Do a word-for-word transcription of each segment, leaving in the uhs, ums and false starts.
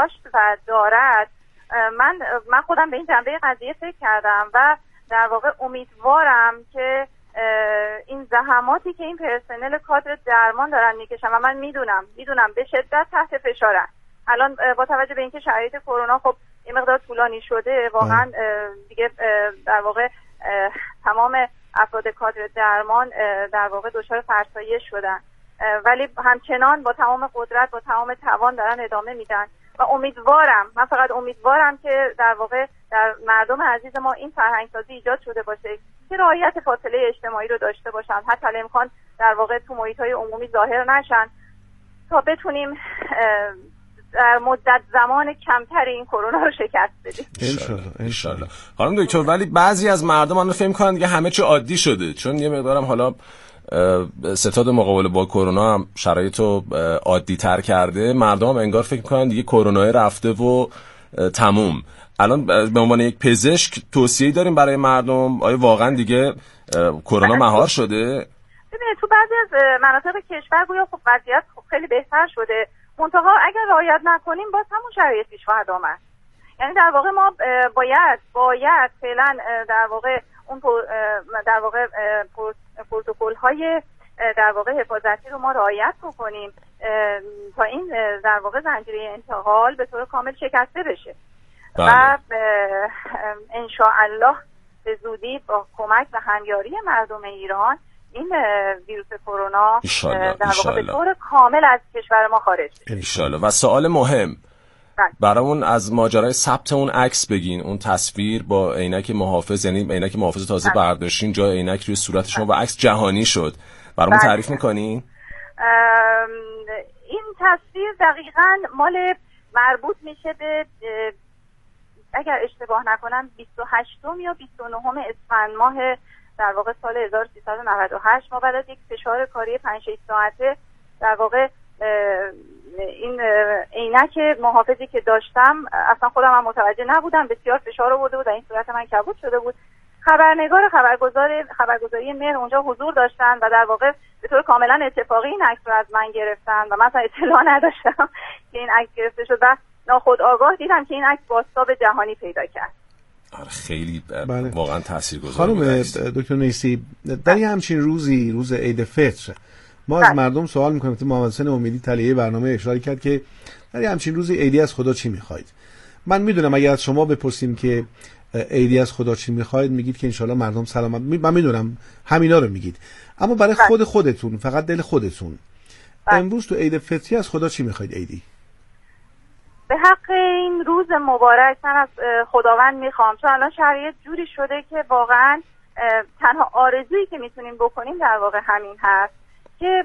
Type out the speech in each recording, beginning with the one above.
داشت و دارد، من من خودم به این جنبه قضیه فکر کردم و در واقع امیدوارم که این زحماتی که این پرسنل کادر درمان دارن میکشن و من میدونم میدونم به شدت تحت فشارن. الان با توجه به اینکه شرایط کرونا خب این مقدار طولانی شده، واقعا دیگه در واقع تمام افراد کادر درمان در واقع دچار فرسایش شدن، ولی همچنان با تمام قدرت با تمام توان دارن ادامه میدن و امیدوارم، من فقط امیدوارم که در واقع در مردم عزیز ما این فرهنگ سازی ایجاد شده باشه که رعایت فاصله اجتماعی رو داشته باشن، حتی الامکان در واقع تو محیط‌های عمومی ظاهر نشن تا بتونیم در مدت زمان کمتری این کرونا رو شکست بدیم. انشالله انشالله. خانم دکتر، ولی بعضی از مردم الان فکر می‌کنن که همه چی عادی شده، چون یه مقدارم حالا ستاد مقابله با کرونا هم شرایطو عادی تر کرده، مردم هم انگار فکر می‌کنن دیگه کرونا رفته و تموم. الان به عنوان یک پزشک توصیه‌ای داریم برای مردم؟ آیا واقعا دیگه کرونا مهار شده؟ ببینید تو بعضی از مناطق کشور گویا خب وضعیت خب خیلی بهتر شده، منتها اگر رعایت نکنیم باز همون شرایط پیش خواهد آمد. یعنی در واقع ما باید باید فعلا در واقع اون در واقع پروتکل‌های در واقع حفاظتی رو ما رعایت بکنیم تا این در واقع زنجیره انتقال به طور کامل شکسته بشه. بله. و ان شاء الله به زودی با کمک و همیاری مردم ایران این ویروس کرونا در واقع به طور کامل از کشور ما خارج بشه ان شاء الله. و سوال مهم برامون از ماجرای ثبت اون عکس بگین، اون تصویر با عینک محافظ، یعنی عینک محافظ تازه برداشتین جای عینک روی صورت شما و عکس جهانی شد، برامون تعریف میکنین؟ این تصویر دقیقاً مال مربوط میشه به اگر اشتباه نکنم بیست و هشتم یا بیست و نهم اسفند ماه در واقع سال هزار و سیصد و نود و هشت ما بعد از یک فشار کاری پنج شش ساعته در واقع این عینک محافظی که داشتم اصلا خودم هم متوجه نبودم، بسیار فشار آورده بود و این صورت من کبود شده بود. خبرنگار خبرگزار خبرگزاری مهر اونجا حضور داشتن و در واقع به طور کاملا اتفاقی این عکس رو از من گرفتن و من اصلا اطلاع نداشتم که این عکس گرفته شد و ناخودآگاه دیدم که این عکس بازتاب جهانی پیدا کرد. آره خیلی بله. واقعا تاثیرگذار خانم دکتر نیسی، در یه همچین روزی روز عید فطر ما از مردم سوال میکنیم که محمد حسین امیدی تلیه برنامه اشاره کرد که در یه همچین روزی عیدی از خدا چی میخواید. من میدونم اگر از شما بپرسیم که عیدی از خدا چی میخواید میگید که انشالله مردم سلامت، من میدونم همینا رو میگید، اما برای خود خودتون فقط دل خودتون امروز تو عید فطری از خدا چی میخواید عیدی؟ به حق این روز مبارک من از خداوند میخوام، چون الان شرایط جوری شده که واقعا تنها آرزویی که میتونیم بکنیم در واقع همین هست که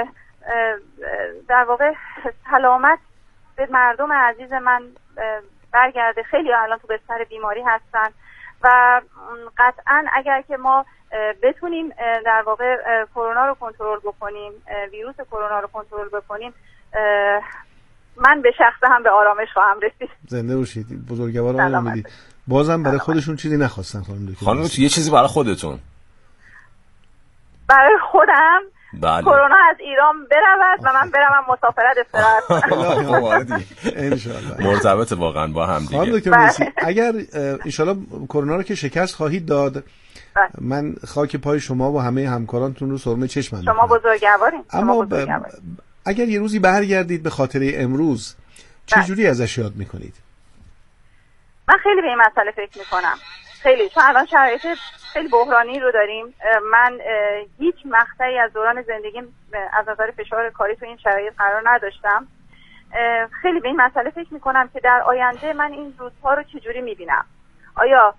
در واقع سلامت به مردم عزیز من برگرده. خیلی الان تو بستر بیماری هستن و قطعا اگر که ما بتونیم در واقع کرونا رو کنترل بکنیم، ویروس کرونا رو کنترل بکنیم، من به شخص هم به آرامش خواهم رسید. زنده باشید. بزرگواران امیدی بازم برای خودشون چیزی نخواستن خانم دکتر. خانم یه چیزی برای خودتون؟ برای خودم بله. کرونا از ایران برود و من برم مسافرت استراحت کنم. ان شاء الله. مرتبط واقعا با هم دیگه. خانم دکتر نیسی اگر ان شاء الله کرونا رو که شکست خواهید داد، من خاک پای شما و همه همکارانتون رو سرمه چشمم. شما بزرگوارین. اما ب... اگر یه روزی برگردید به خاطره امروز چه جوری ازش یاد میکنید؟ من خیلی به این مسئله فکر میکنم، خیلی، چون الان شرایط خیلی بحرانی رو داریم. من هیچ مقطعی از دوران زندگیم از نظر فشار کاری تو این شرایط قرار نداشتم. خیلی به این مسئله فکر میکنم که در آینده من این روزها رو چجوری میبینم، آیا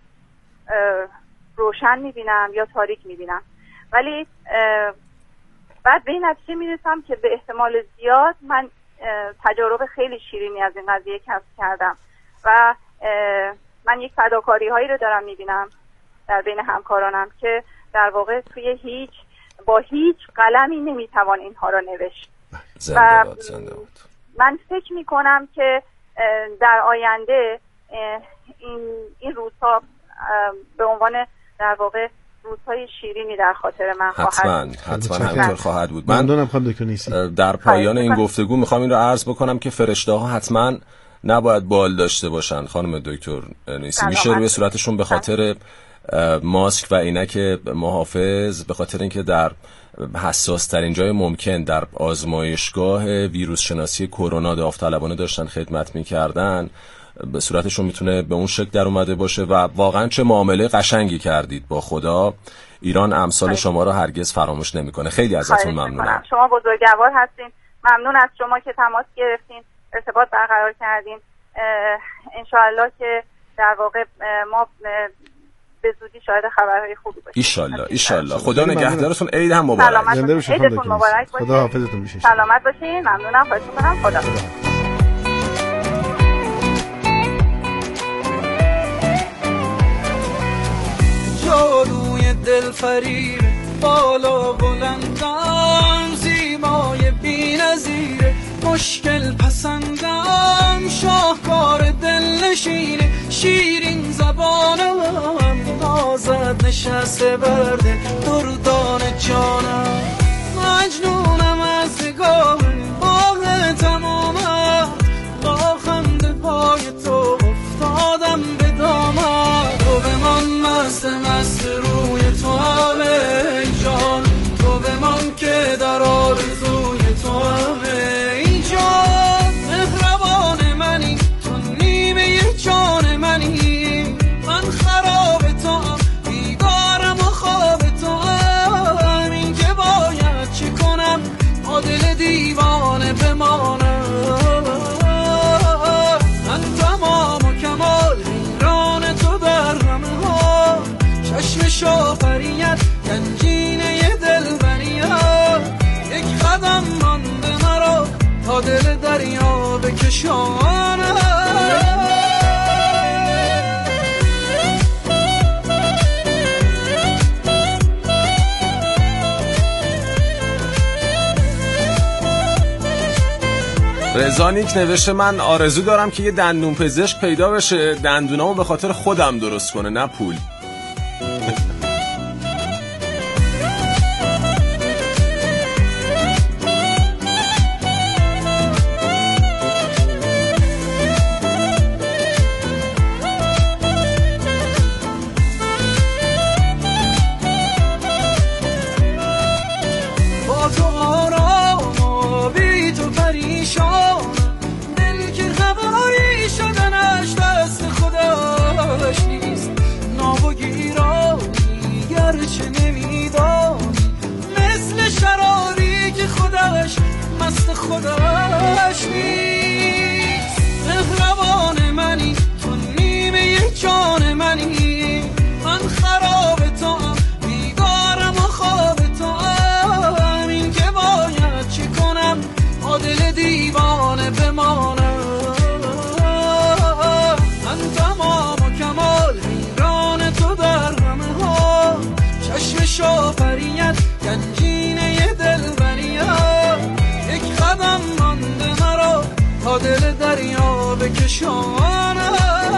روشن میبینم یا تاریک میبینم، ولی بعد به این نتیجه میرسم که به احتمال زیاد من تجارب خیلی شیرینی از این قضیه کسب کردم و من یک فداکاری هایی رو دارم میبینم در بین همکارانم که در واقع توی هیچ با هیچ قلمی نمیتوان اینها رو نوشت. و من فکر میکنم که در آینده این این روزها به عنوان در واقع روزهای شیرینی در خاطر من خواهد حتما حتما همینطور خواهد بود. من در پایان این گفتگو میخوام این رو عرض بکنم که فرشته ها حتما نباید بال داشته باشن. خانم دکتر نیسی میشه روی صورتشون به خاطر ماسک و عینک محافظ، به خاطر اینکه در حساس ترین جای ممکن در آزمایشگاه ویروس شناسی کرونا داوطلبانه داشتن خدمت میکردن، به صورتشون میتونه به اون شکل در اومده باشه و واقعا چه معامله قشنگی کردید با خدا. ایران امثال شما رو هرگز فراموش نمیکنه. خیلی ازتون ممنونم. شما بزرگوار هستین. ممنون از شما که تماس گرفتین، ارتباط برقرار کردین. انشاءالله که در واقع ما به زودی شاهد خبرهای خوبی باشیم. ایشالله ایشالله. خدا نگهدارتون. عید هم مبارک. عیدتون مبارک باشه. خدا حافظتون باشه. سلامت باشین. ممنونم. خواهش می‌کنم. خدا. جادوی دل فریب بالا بلندم، زیبای بی‌نظیر مشکل پسندم، شاهکار دل نشینه شیرین زبانم، نازد نشسته برده دردان جانم، مجنونم از نگاه باغ تمامت، با خنده پای تو افتادم به دامت، تو بمان مست مست روی تو همه جان، تو بمان که در آرزوی تو همه جان، مهربان منی تو نیمه جان منی، من خراب تو هم بیدارم و خواب تو هم، این که باید چه کنم با دل دیوانه بمانم، من تمام و کمال حیران تو در همه ها، چشم شاپریت گنجینه دل بریت، یک قدم مانده مرا تا دل دریا بکشانم. رضانیک نوشته من آرزو دارم که یه دندون پزشک پیدا بشه دندونامو به خاطر خودم درست کنه، نه پول. با تو آرام و بی تو پریشان، دل که خبری شدنش دست خودش نیست، ناب و گیرانی گرچه نمیدانی، مثل شراری که خودش مست خودش نیست، مهربان منی تو نیمه جان منی، من خراب تو هم بیدارم و خواب تو هم، این که باید چه کنم با دل دیوانه بمانم، من تمام و کمال حیران تو در همه ها، چشم شاپریت گنجینه دل بریت، یک قدم مانده مرا تا دل دریا بکشانم.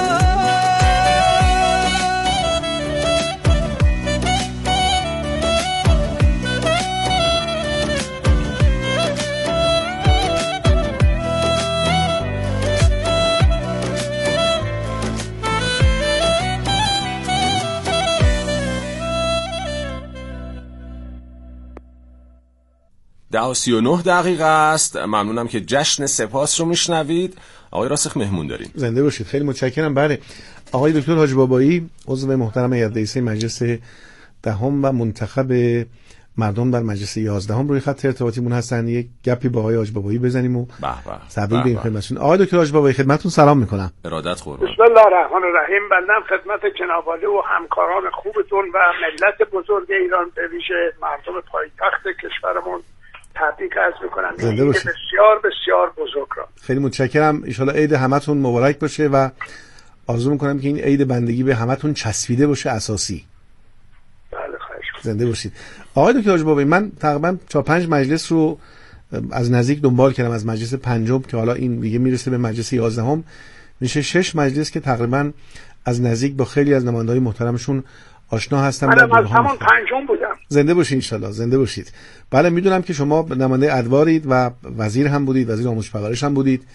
ده و سی و نه دقیقه است. ممنونم که جشن سپاس رو میشنوید. آقای راسخ مهمون داریم. زنده باشید. خیلی متشکرم. بله آقای دکتر حاج بابایی عضو محترم هیئت رئیسه مجلس دهم و منتخب مردم در مجلس یازدهم روی خط ارتباطیمون هستن. یک گپی با آقای حاج بابایی بزنیم و تبریک بگیم خدمتتون. آقای دکتر حاج بابایی خدمتتون سلام میکنم. ارادت قربان. بسم الله الرحمن الرحیم. بنده خدمت جناب عالی و همکاران خوبتون و ملت بزرگ ایران به ویژه مردم پایتخت کشورمون تبریک عرض میکنم. عید بسیار بسیار بزرگ را. خیلی متشکرم. ان شاءالله عید همتون مبارک باشه و آرزو میکنم که این عید بندگی به همتون چسبیده باشه اساسی. بله خواهش می‌کنم. زنده باشید. آقای دکتر حاج بابایی من تقریبا چهار پنج مجلس رو از نزدیک دنبال کردم، از مجلس پنجم که حالا این دیگه میرسه به مجلس یازدهم، میشه شش مجلس که تقریبا از نزدیک با خیلی از نماینده‌های محترمشون آشنا هستم. من از همون پنجم بودم. زنده باشید ان شاءالله. زنده باشید. بله میدونم که شما نماینده ادوارید و وزیر هم بودید، وزیر آموزش پرورش هم بودید،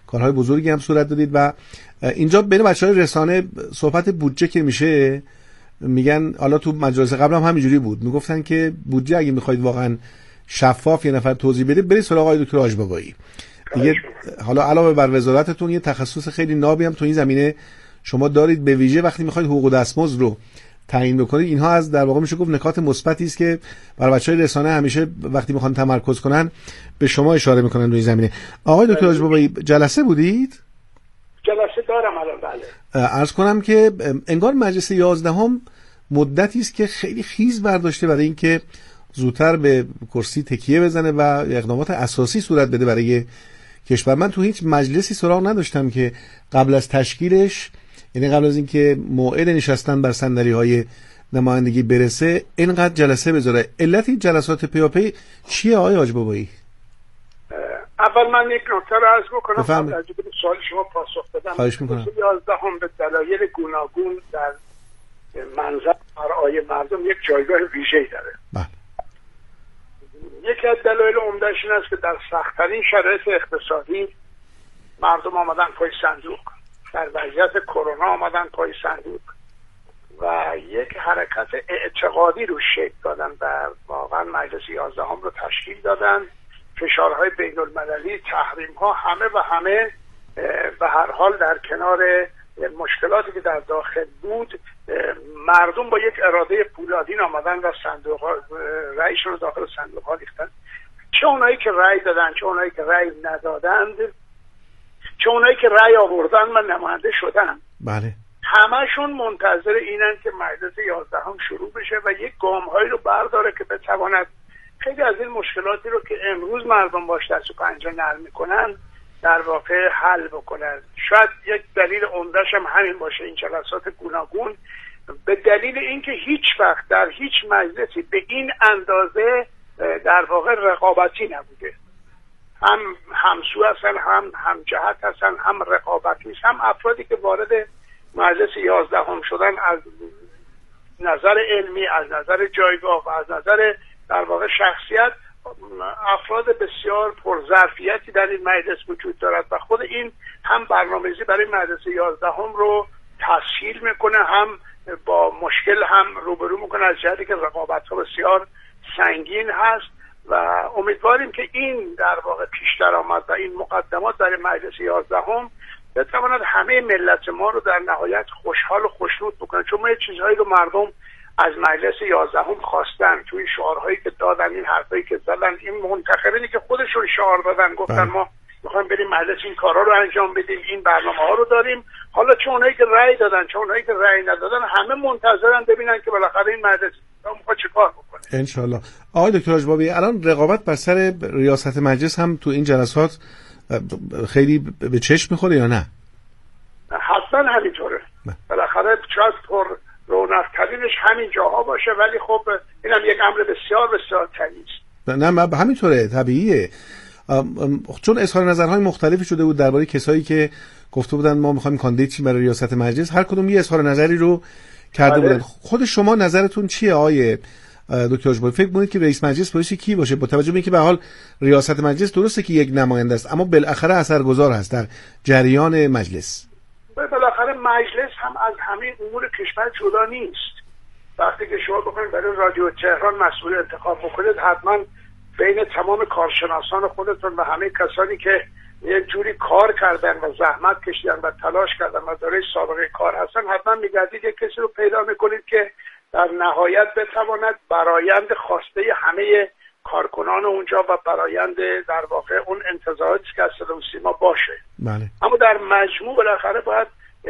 کارهای بزرگی هم صورت دادید و اینجا بین بچهای رسانه صحبت بودجه که میشه میگن، حالا تو مجالس قبل هم همینجوری بود، میگفتن که بودجه اگه میخواید واقعا شفاف یه نفر توضیح بده برید سراغ آقای دکتر حاج‌بابایی. دیگه حالا علاوه بر وزارتتون یه تخصص خیلی نابی هم تو این زمینه شما دارید، به ویژه وقتی میخواید حقوق و دستمزد رو تعیین بکنید. اینها از در واقع میشه گفت نکات مثبتی است که برای بچهای رسانه همیشه وقتی میخوان تمرکز کنن به شما اشاره میکنن تو این زمینه. آقای دکتر حاج‌بابایی جلسه بودید؟ جلسه دارم الان. بله. عرض کنم که انگار مجلس یازدهم مدتی است که خیلی خیز برداشته برای اینکه زودتر به کرسی تکیه بزنه و اقدامات اساسی صورت بده برای کشور. من تو هیچ مجلسی سراغ نداشتم که قبل از تشکیلش، یعنی قبل از اینکه موعد نشستن بر صندلی‌های نمایندگی برسه، اینقدر جلسه بذاره. علت این جلسات پیاپی چیه آقای حاج‌بابایی؟ اول من یک نکته رو عرض بکنم قبل از اینکه سوال شما پاسخ بدم. خواهش می‌کنم. یازدهم به دلایل گوناگون در منظر آرای مردم یک جایگاه ویژه‌ای داره. بله. یکی از دلایل عمده‌اش این است که در سخت‌ترین شرایط اقتصادی مردم آمدن پای صندوق، در وضعیت کرونا آمدن پای صندوق و یک حرکت اعتقادی رو شکل دادن و واقعا مجلس یازدهم رو تشکیل دادن. فشارهای بین المللی، تحریم ها، همه و همه به هر حال در کنار مشکلاتی که در داخل بود، مردم با یک اراده پولادین آمدن و صندوق ها رأیشون رو داخل صندوق ها ریختن. چه اونایی که رأی دادن، چه اونایی که رأی ندادند، چه اونایی که رأی آوردن و نماینده شدن، بله، همشون منتظر اینن که مجلس یازدهم شروع بشه و یک گام‌هایی رو برداره که بتواند خیلی از این مشکلاتی رو که امروز مردم باش دست و پنجه نرم میکنن در واقع حل بکنن. شاید یک دلیل عمده‌ش هم همین باشه، این جلسات گوناگون، به دلیل اینکه هیچ وقت در هیچ مجلسی به این اندازه در واقع رقابتی نبوده. هم همسو هستن، هم هم جهت هستن، هم رقابت نیست. هم افرادی که وارد مجلس یازدهم شدن از نظر علمی، از نظر جایگاه و از نظر در واقع شخصیت، افراد بسیار پرظرفیتی در این مجلس وجود دارد و خود این هم برنامه‌ریزی برای مجلس یازدهم رو تسهیل میکنه، هم با مشکل هم روبرو میکنه از جهتی که رقابت‌ها بسیار سنگین هست و امیدواریم که این در واقع پیش درآمد و این مقدمات در مجلس یازدهم بتواند همه ملت ما رو در نهایت خوشحال و خوشنود بکنه، چون ما یه چیزهایی رو مردم از مجلس یازدهم خواستن، توی شعارهایی که دادن، این حرفایی که زدن، این منتخبینی که خودشون شعار دادن گفتن ما میخوایم بریم مجلس این کارا رو انجام بدیم، این برنامه ها رو داریم. حالا چه اونایی که رأی دادن چه اونایی که رأی ندادن همه منتظرن ببینن که بالاخره این مجلس میخواد چیکار بکنه. ان شاء الله. آقای دکتر حاج‌بابایی، الان رقابت بر سر ریاست مجلس هم تو این جلسات خیلی به چشم میخوره یا نه؟ حتما همینطوره. بالاخره شاید پر رونق‌ترینش همین جاها باشه، ولی خب اینم یک امر بسیار بسیار طبیعی است. نه همینطوره، طبیعیه. چون اظهار نظرهای مختلفی شده بود درباره کسایی که گفته بودن ما می‌خوایم کاندیدات شیم برای ریاست مجلس، هر کدوم یه اظهار نظری رو کرده بودن. خود شما نظرتون چیه آقای دکتر حاج‌بابایی؟ فکر می‌کنید که رئیس مجلس باشه کی باشه؟ با توجه به اینکه به حال ریاست مجلس درسته که یک نماینده است اما بالاخره اثرگذار هست در جریان مجلس. بالاخره مجلس هم از همه امور کشور جدا نیست. وقتی که شما بخواید برای رادیو تهران مسئول انتخاب بکنید، حتما بین تمام کارشناسان خودتون و همه کسانی که یک جوری کار کردن و زحمت کشیدن و تلاش کردن و دارای سابقه کار هستن، حتما میگردید یک کسی رو پیدا میکنید که در نهایت بتواند برآیند خواسته همه کارکنان اونجا و برآیند در واقع اون انتظاراتی که از صدا و سیما باشه. بله. اما در مجموع بالاخره باید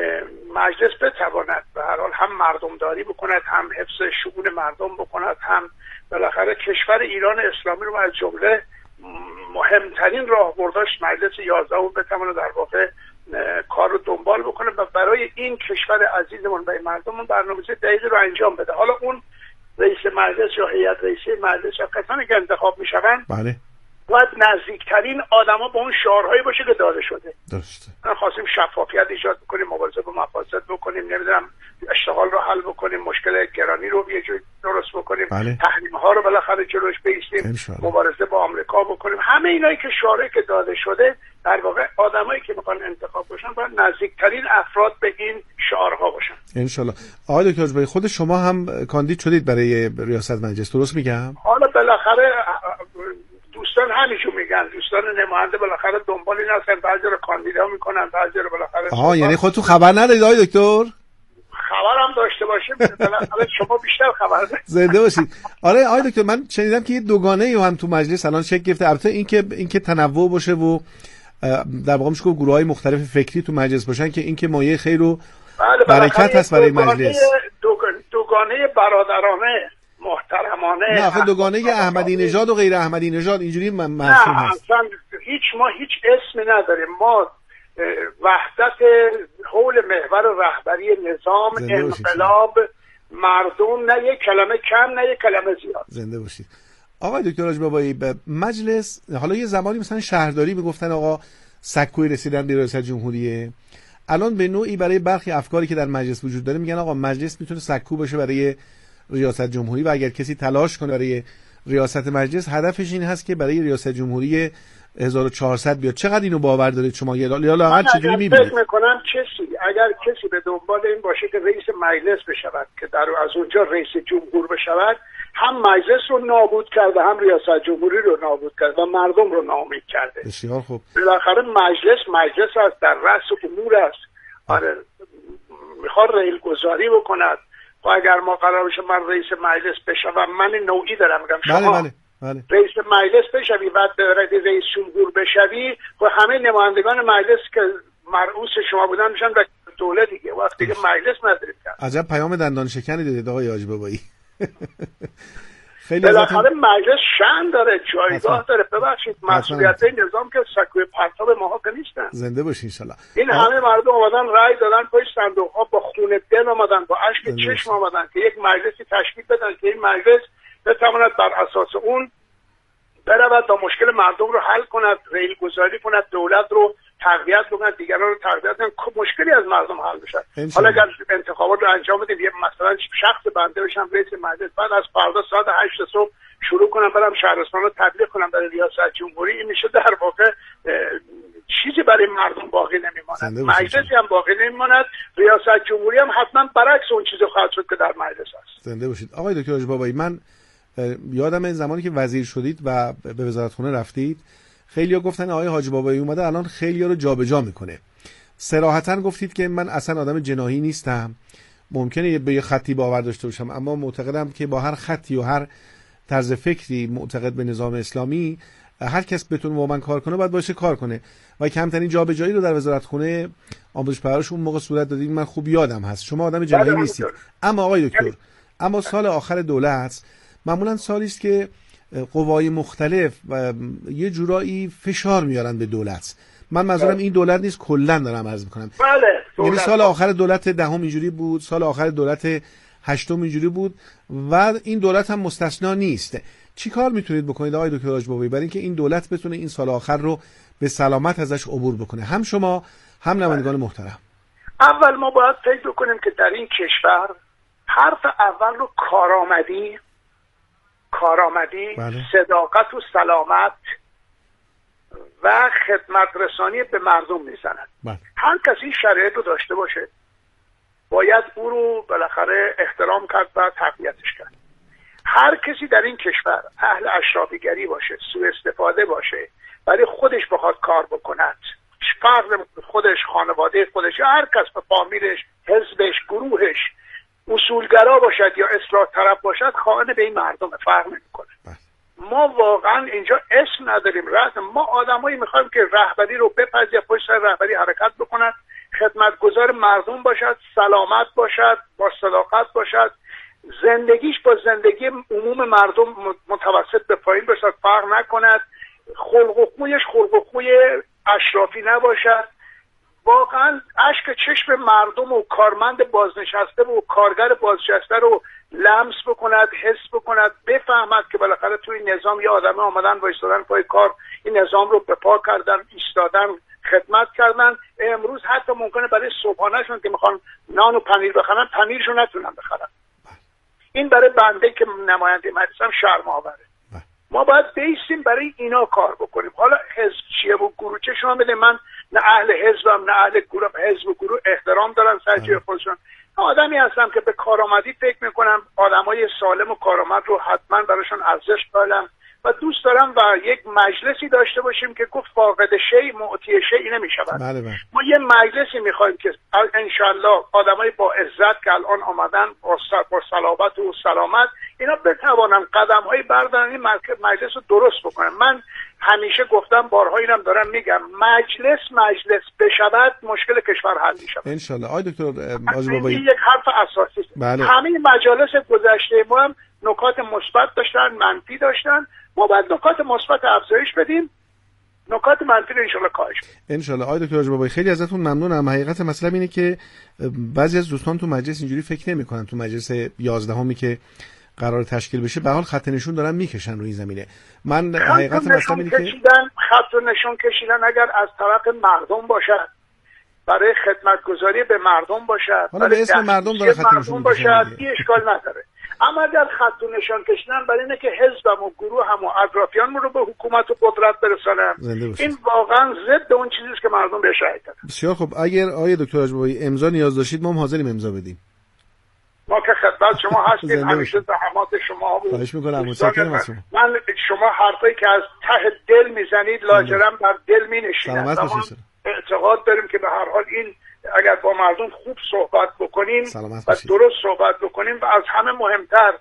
مجلس بتواند به هر حال هم مردمداری بکند، هم حفظ شؤون مردم بکند، هم بالاخره کشور ایران اسلامی رو از جمله مهمترین راهبرداش مجلس یازدهم بتواند در واقع کار رو دنبال بکنه و برای این کشور عزیزمون و مردممون برنامه‌ریزی دقیقی رو انجام بده. حالا اون رئیس مجلس یا هیئت رئیسه مجلس یا کسانی که انتخاب میشوند، بله، باید نزدیکترین آدما به اون شعارهایی باشه که داده شده. درسته. ما خواستیم شفافیت ایجاد بکنیم، مبارزه با مفاسد بکنیم، نمیدونم اشتغال رو حل بکنیم، مشکل گرانی رو یه جوری درست بکنیم، بله. تحریم ها رو بالاخره جلوش بایستیم، مبارزه با آمریکا بکنیم. همه اینایی که شعاری که داده شده در واقع آدمایی که میخوان انتخاب باشن باید نزدیکترین افراد به این شعارها باشن انشالله. آقای دکتر اجباری، خود شما هم کاندید شدید برای ریاست مجلس، درست میگم؟ حالا بالاخره دوستان همیشون میگن، دوستان نماینده بالاخره دنبال این هستن، بعضی رو کاندیدا میکنن، بعضی رو بالاخره. آها، یعنی خودتون خبر ندارید آقای دکتر؟ خبرم داشته باشیم بالاخره شما بیشتر خبر دارید. زنده باشید. آره آقای دکتر، من شنیدم که یه دوگانه هم تو مجلس الان شکل گرفته. البته اینکه اینکه تنوع باشه و در واقع میشه گروه‌های مختلف فکری تو مجلس باشن که اینکه مایه خیر و برکت هست برای مجلس. دوگانه برادرانه محترمانه. نه آخه دوگانه احمدی نژاد و غیر احمدی نژاد اینجوری مرسوم هست. نه اصلا هیچ ما هیچ اسمی نداریم. ما وحدت حول محور رهبری نظام انقلاب مردم، نه یک کلمه کم نه یک کلمه زیاد. زنده باشید. آقای دکتر حاجی‌بابایی، به مجلس حالا یه زمانی مثلا شهرداری میگفتن آقا سکوی رسیدن به ریاست جمهوریه، الان به نوعی برای برخی افکاری که در مجلس وجود داره میگن آقا مجلس میتونه سکو باشه برای ریاست جمهوری و اگر کسی تلاش کنه برای ریاست مجلس هدفش این هست که برای ریاست جمهوری هزار و چهارصد بیاد. چقدر اینو باور دارید شما؟ یا لااقل چجوری میبینید؟ فکر میکنم کسی اگر کسی به دنبال این باشه که رئیس مجلس بشود که در از اونجا رئیس جمهور بشود، هم مجلس رو نابود کرده هم ریاست جمهوری رو نابود کرده و مردم رو ناامید کرده. بسیار خوب. بالاخره مجلس مجلس است، در رأس امور است. آره میخواد ریل گذاری بکند. و اگر ما قرار بشه من رئیس مجلس بشم، من نوعی دارم میگم شما بله بله. بله. رئیس مجلس بشوی بعد رئیس جمهور بشوی و همه نمایندگان مجلس که مرئوس شما بودن میشن و دوله دیگه وقتی که مجلس ندارید. عجب پیام دندان شکنی دادید آقای حاجی‌بابایی. خیلی بالاخره مجلس شأن داره، جایگاه داره. ببخشید مسئولیت نظام که سکوی پرتاب ماها که نیستن. زنده باشین ان شاءالله. این همه مردم اومدن رأی دادن، پشت صندوق ها با خون دل اومدن، با اشک چشم اومدن که یک مجلسی تشکیل بدن که این مجلس بتواند بر اساس اون برود تا مشکل مردم رو حل کند، ریل گذاری کند، دولت رو تقویت بکنند، دیگران رو تقویت کنند، مشکلی از مردم حل بشه. حالا اگر انتخابات رو انجام بدیم یه مثلا شخص بنده بشم رئیس مجلس، بعد از فردا ساعت هشت صبح شروع کنم برم شهرستان رو تبلیغ کنم برای ریاست جمهوری، این میشه در واقع چیزی برای مردم باقی نمیماند. مجلسی هم باقی نمیماند، ریاست جمهوری هم حتما برعکس اون چیزی خواهد شد که در مجلس است. زنده باشید. آقای دکتر حاجی‌بابایی، من یادم این زمانی که وزیر شدید و به وزارتخونه رفتید، خیلی‌ها گفتن آقای حاجی‌بابایی اومده الان خیلی‌ها رو جابجا میکنه. صراحتاً گفتید که من اصلا آدم جناحی نیستم، ممکنه به یه خطی باور داشته باشم، اما معتقدم که با هر خطی و هر طرز فکری معتقد به نظام اسلامی هر کس بتونه با من کار کنه باید باشه کار کنه و کمترین جابجایی رو در وزارتخونه آموزش پرورش اون موقع صورت دادید. من خوب یادم هست. شما آدم جناحی نیستید. اما آقای دکتر، اما سال آخر دولت معمولا سالی است که قوای مختلف و یه جورایی فشار میارن به دولت. من منظورم این دولت نیست، کلا دارم عرض میکنم. بله. یعنی سال آخر دولت دهم اینجوری بود، سال آخر دولت هشتم اینجوری بود و این دولت هم مستثنا نیست. چی کار میتونید بکنید آقای دکتر حاجی‌بابایی برای اینکه این دولت بتونه این سال آخر رو به سلامت ازش عبور بکنه، هم شما هم نمایندگان محترم؟ اول ما باید فکر کنیم که در این کشور حرف اول رو کارآمدی کارآمدی بله. صداقت و سلامت و خدمت رسانی به مردم میزنند. بله. هر کسی شرایط رو داشته باشه باید او رو بالاخره احترام کرد و تقویتش کرد. هر کسی در این کشور اهل اشرافیگری باشه، سوء استفاده باشه، برای خودش بخواد کار بکند، فرق خودش، خانواده خودش، یا هر کس به فامیلش، حزبش، گروهش اصولگرا باشد یا اصلاح طلب باشد، خائن به این مردم، فرق نمیکنه. ما واقعا اینجا اسم نداریم، رسم. ما آدمایی میخوایم که رهبری رو بپذیرند، پشت سر رهبری حرکت بکنند، خدمتگزار مردم باشد، سلامت باشد، با صداقت باشد، زندگیش با زندگی عموم مردم متوسط به پایین باشد، فرق نکند، خلق و خویش خلق و خوی اشرافی نباشد، واقعا اشک چشم مردم و کارمند بازنشسته و کارگر بازنشسته رو لمس بکند، حس بکند، بفهمد که بالاخره توی نظام یه آدمه آمدن وایستادن پای کار، این نظام رو به پا کردن، ایستادن، خدمت کردن. امروز حتی ممکنه برای صبحانه‌شون که میخوان نان و پنیر بخرن، پنیرشون نتونن بخرن. این برای بنده که نماینده مجلسم شرم آوره. ما باید بیستیم برای اینا کار بکنیم. حالا حزب چیه و گروه چه شما بده، من نه اهل حزبم نه اهل گروه، حزب و گروه احترام دارن سر جای خودشون. آدمی هستم که به کارآمدی فکر میکنم، آدمای سالم و کارآمد رو حتما براشون ارزش قائلم و دوست دارم و یک مجلسی داشته باشیم که گفت فاقد شیء معطی شیء نمیشود. بله بله. ما یه مجلسی میخوایم که انشالله آدمای با عزت که الان آمدن با صلابت و سلامت اینا بتوانن قدم‌های بردارن این مجلس رو درست بکنن. من همیشه گفتم، بارها اینم دارم میگم، مجلس مجلس بشود مشکل کشور حل میشه ان شاء الله. آقای دکتر حاجی بابایی، این یک حرف اساسی است. بله. همه مجالس گذشته ما هم نکات مثبت داشتن، منفی داشتن، ما باید نکات مثبت افزایش بدیم، نکات منفی رو ان شاء الله کاهش بدیم ان شاء الله. آقای دکتر حاجی بابایی خیلی ازتون ممنونم. حقیقت مسئله اینه که بعضی از دوستان تو مجلس اینجوری فکر نمی‌کنن، تو مجلس یازدهمی که قرار تشکیل بشه به حال خط نشون دارن میکشن روی زمینه. من حقیقت مسئله اینه که خط نشون کشیدن اگر از طرف مردم باشد، برای خدمتگزاری به مردم باشد، حالا به اسم مردم داره خط نشون باشد، این اشکال نداره. اما اگر خط نشون کشیدن برای اینه که حزبم و گروه هم و اطرافیان رو به حکومت و قدرت برسانن، این واقعا ضد اون چیزی است که مردم بهش رأی دادن. بسیار خب. اگر آقای دکتر حاجی بابایی امضا نیاز داشتید ما هم حاضریم امضا بدیم. ما که خدمت شما هستیم، همیشه زحمات شما بود. خواهش می‌کنم. متشکرم از شما. من شما حرفایی که از ته دل میزنید لاجرم بر دل می‌نشینه. اعتقاد داریم که به هر حال این اگر با مردم خوب صحبت بکنیم و درست صحبت بکنیم و از همه مهمتر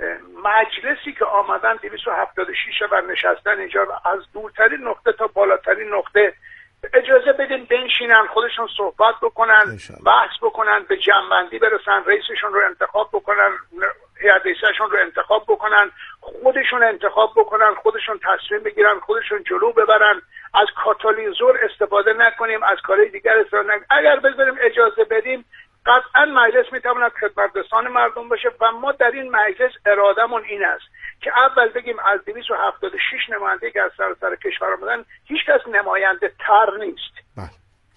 مجلسی که آمدن دویست و هفتاد و شش و نشستن اینجا و از دورترین نقطه تا بالاترین نقطه اجازه بدیم بنشینن، خودشون صحبت بکنن، بحث بکنن، به جمع‌بندی برسن، رئیسشون رو انتخاب بکنن، هیئت رئیسشون رو انتخاب بکنن، خودشون انتخاب بکنن، خودشون تصمیم بگیرن، خودشون جلو ببرن. از کاتالیزور استفاده نکنیم، از کارهای دیگر استفاده نکنیم. اگر بذاریم اجازه بدیم قطعا مجلس میتواند خدمترسان مردم باشه و ما در این مجلس ارادمون این است که اول بگیم از دویست و هفتاد و شش نماینده که از سراسر کشور آمدن هیچ کس نماینده تر نیست. بله.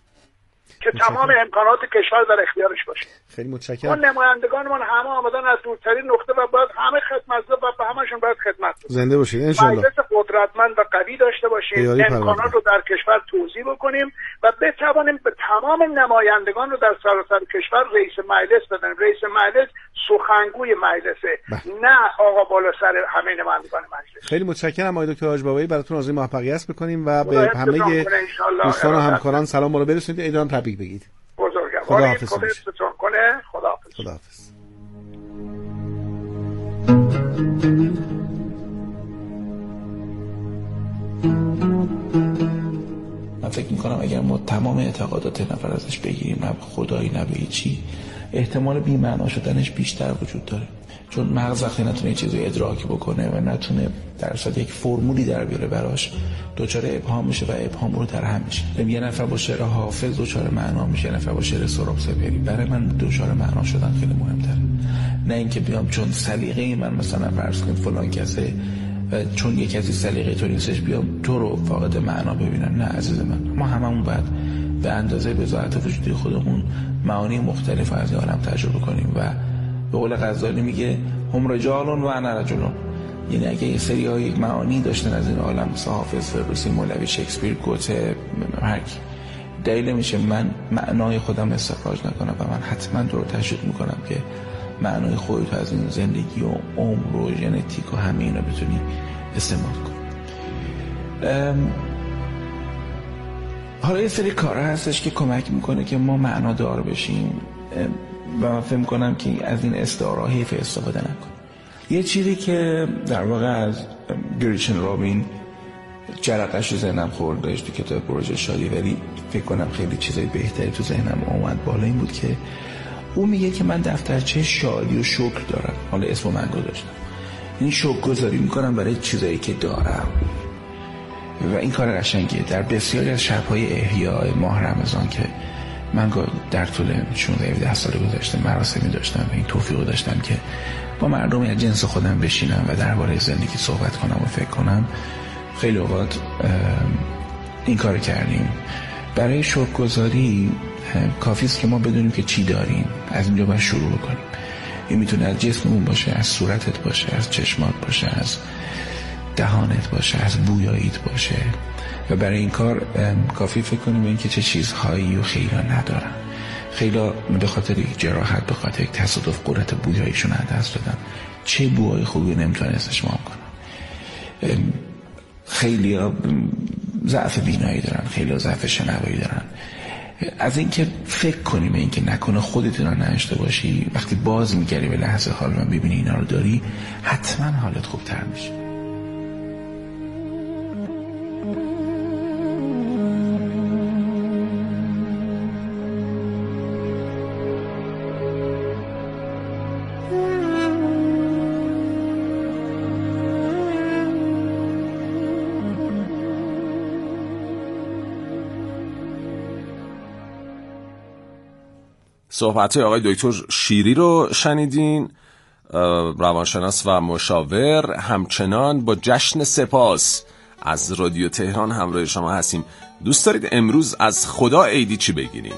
که تمام امکانات کشور در اختیارش باشه. خیلی متشکرم. ما نمایندگانمون همه آمدن از دورترین نقطه و باید همه خدمتگزار و به همشون باید خدمت کنیم. زنده باشید ان شاء الله. مجلس قدرتمند و قوی داشته باشیم، امکانات رو در کشور توزیع بکنیم و بتوانیم به تمام نمایندگان رو در سراسر کشور رئیس مجلس بدیم. رئیس مجلس سخنگوی مجلسه، نه آقا بالا سر همه نمایندگان مجلس. خیلی متشکرم آقای دکتر حاجی بابایی. براتون آرزوی موفقیت می‌کنیم و به همه دوستان و همکاران سلام رو برسونید. عیدتون تبریک بگید. بزرگوار. خداحافظ. خداحافظ کنه. خداحافظ. خداحافظ. من فکر میکنم اگر ما تمام اعتقادات نفر ازش بگیریم، نه خدایی نه به چی، احتمال بی‌معنا شدنش بیشتر وجود داره. چون مغز وقتی نتونه چیزی ادراک بکنه و نتونه در اصل یک فرمولی در بیاره براش، دچار ابهام میشه و ابهام رو در هم میشه. یه نفر با شعر حافظ دچار معنا میشه، یه نفر با شعر سهراب سپهری. برای من دچار معنا شدن خیلی مهمتره، نه اینکه بیام چون سلیقه من مثلا فرض کنید فلان کسه و چون یک کسی سلیقه تو نیستش بیام تو رو فاقد معنا ببینم. نه عزیز من، ما هممون باید به اندازه بضاعت وجودی خودمون معانی مختلف از عالم تجربه کنیم و به قول غزالی میگه هم رجالون و انا رجلون. یعنی اگه یه سری های معانی داشتن از این عالم، مثل حافظ، فردوسی، مولوی، شکسپیر، گوته، هر کی، دلیل میشه من معنای خودم استخراج نکنم و من حتما تو رو تشویق میکنم که معنای خودت از این زندگی و عمر و ژنتیک و همه اینا بتونی استعمال کنی. حالا یه سری کارها هستش که کمک میکنه که ما معنادار بشیم و من فهم کنم که از این استعاره حیف استفاده نکنیم. یه چیزی که در واقع از گریچن رابین جرقش رو ذهنم خوردش تو کتاب پروژه شادی، ولی فکر کنم خیلی چیزای بهتری تو ذهنم اومد بالا، این بود که او میگه که من دفترچه شادی و شکر دارم. حالا اسمو من گذاشتم، این شکر گذاری میکنم برای چیزایی که دارم و این کار قشنگیه. در بسیاری از شب‌های احیای ماه رمضان که من در طول شانزده هفده سال گذشته مراسمی داشتم و این توفیق داشتم که با مردمی از جنس خودم بشینم و درباره زندگی صحبت کنم و فکر کنم، خیلی اوقات این کار کردیم. برای شکرگزاری کافی است که ما بدونیم که چی داریم، از اینجا باید شروع کنیم. این میتونه از جسممون باشه، از صورتت باشه، از چشمات باشه، از دهانت باشه، از بویاییت باشه. و برای این کار کافی فکر کنیم به این که چه چیزهایی و خیلی ندارن. خیلی به خاطر یک جراحت، به خاطر یک تصادف قدرت بویاییشون از دست دادن. چه بوهای خوبی نمیتونن استشمام کنن. خیلی ها ضعف بینایی دارن، خیلی ها ضعف شنوایی دارن. از اینکه فکر کنی به اینکه نکنه خودت اینا نداشته باشی، وقتی باز میگری به لحظه حال من ببینی اینا رو داری، حتما حالت خوبتر میشه. صحبت آقای دکتر شیری رو شنیدین، روانشناس و مشاور. همچنان با جشن سپاس از رادیو تهران همراه شما هستیم. دوست دارید امروز از خدا عیدی چی بگیریم؟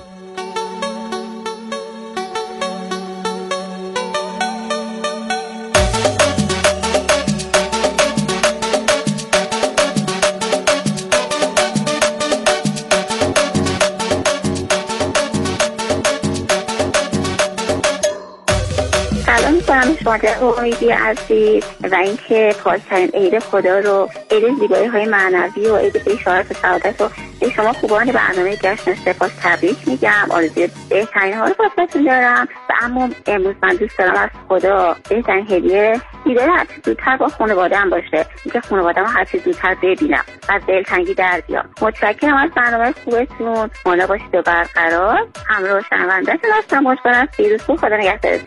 امیدی عزیز و اینکه پاسترین عید خدا رو، عید زیبایی های معنوی و عید بشارت و سعادت رو به شما خوبان برنامه جشن سپاس تبریک میگم. آرزوی بهترین ها رو واسهتون دارم و اما امروز من دوست دارم از خدا بهترین هدیه دیدار هرچی زودتر با خانواده‌ام باشه، اینکه خانواده‌ام هرچی زودتر ببینم و دلتنگی در بیام. متشکرم از برنامه خوبتون. مالا باشید و برقرار. همراه شنونده‌تون هستم. خوشحالم. پیروز و خدا نگهدارتون.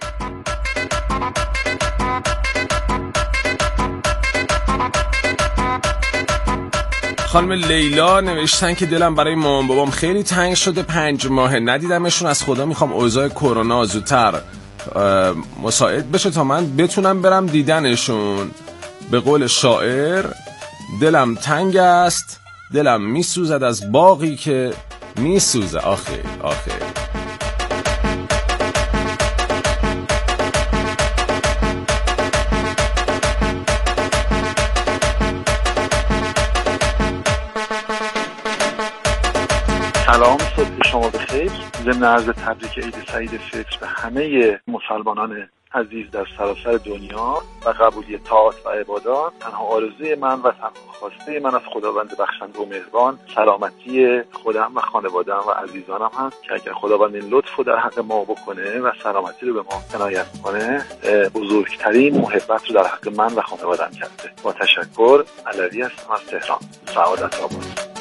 خانم لیلا نوشتن که دلم برای مامان بابام خیلی تنگ شده، پنج ماه ندیدمشون. از خدا میخوام اوضاع کرونا زودتر مساعد بشه تا من بتونم برم دیدنشون. به قول شاعر دلم تنگ است، دلم میسوزد از باغی که میسوزه. آخه آخه سلام، صبح شما بخیر. ضمن عرض تبریک عید سعید فطر به همه مسلمانان عزیز در سراسر دنیا و قبولی طاعات و عبادات، تنها آرزوی من و تنها خواسته من از خداوند بخشنده و مهربان سلامتی خودم و خانواده‌ام و عزیزانم هست که اگر خداوند این لطف رو در حق ما بکنه و سلامتی رو به ما عنایت کنه، بزرگترین محبت رو در حق من و خانواده‌ام کرده. با تشکر. علوی هستم از تهران. سعادت آباد.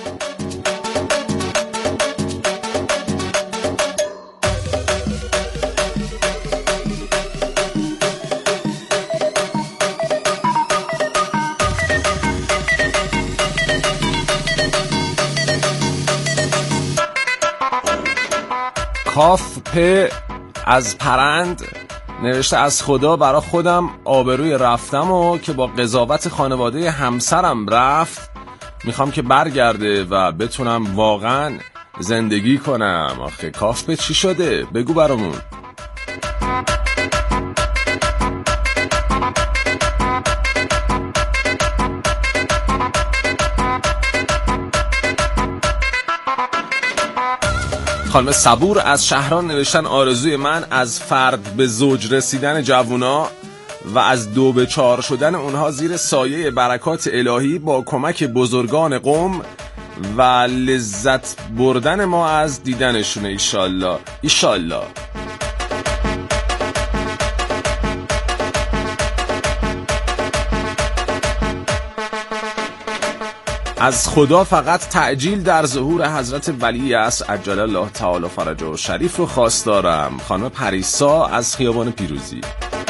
کاف پ از پرند نوشته از خدا برا خودم آبروی رفتم و که با قضاوت خانواده همسرم رفت، میخوام که برگرده و بتونم واقعا زندگی کنم. آخه کاف پ چی شده؟ بگو برامون. خانم صبور از شهران نوشتن آرزوی من از فرد به زوج رسیدن جوونا و از دو به چهار شدن اونها زیر سایه برکات الهی با کمک بزرگان قوم و لذت بردن ما از دیدنشونه. ایشالله ایشالله. از خدا فقط تعجیل در ظهور حضرت ولی عصر عجل الله تعالی فرجه شریف رو خواست دارم. خانم پریسا از خیابان پیروزی.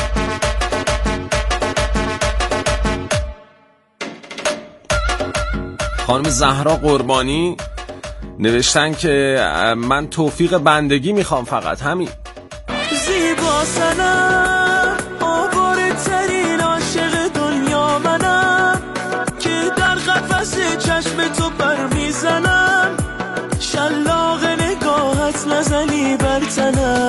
خانم زهرا قربانی نوشتن که من توفیق بندگی میخوام، فقط همین. زیبا سنم آواره ترین عاشق دنیا منم که در قفس چشم تو پر میزنم، شلاق نگاهت نزنی بر تنم.